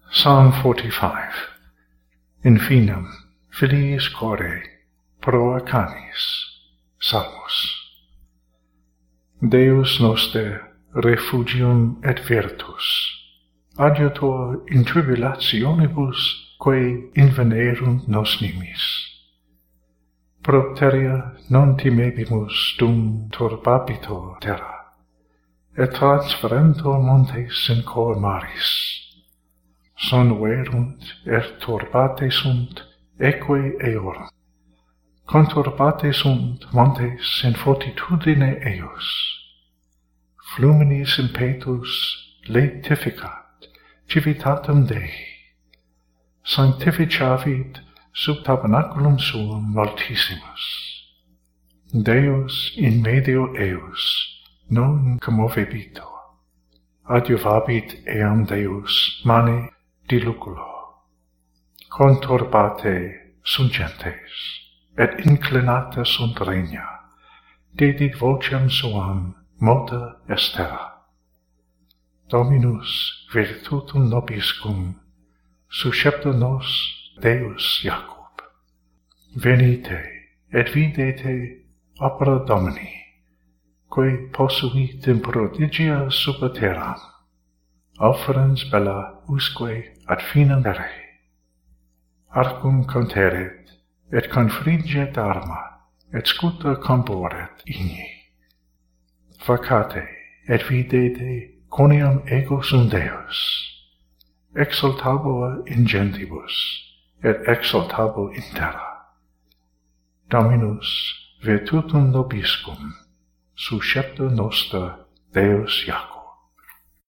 Psalm 45. Infinem, filiis corde, proa canis. Salmus. Deus noster, refugium et virtus, adiutor in tribulationibus, quae invenerunt nos nimis. Propteria non timebimus dum turbabitur terra, et transferentur montes in cor maris. Sonverunt et turbate sunt eque eorum. Conturbate sunt montes in fortitudine eius. Fluminis impetus laetificat civitatem Dei. Sanctificavit sub tabernaculum suum Altissimus. Deus in medio eius non commovebitur. Adiuvabit eam Deus mane diluculo. Conturbate sunt gentes, et inclinata sunt regna, dedit vocem suam mota est terra. Dominus virtutum nobiscum, susceptor nos Deus Jacob. Venite, et videte opera Domini, quae posuit in prodigia super terram, offerens bella usque ad finem terrae. Arcum conteret, et confringet arma, et scuta comboret igni. Facate, et videte coniam ego sum Deus, exaltabor in gentibus, et exaltabor in terra. Dominus virtutum nobiscum, susceptor noster Deus Jacob.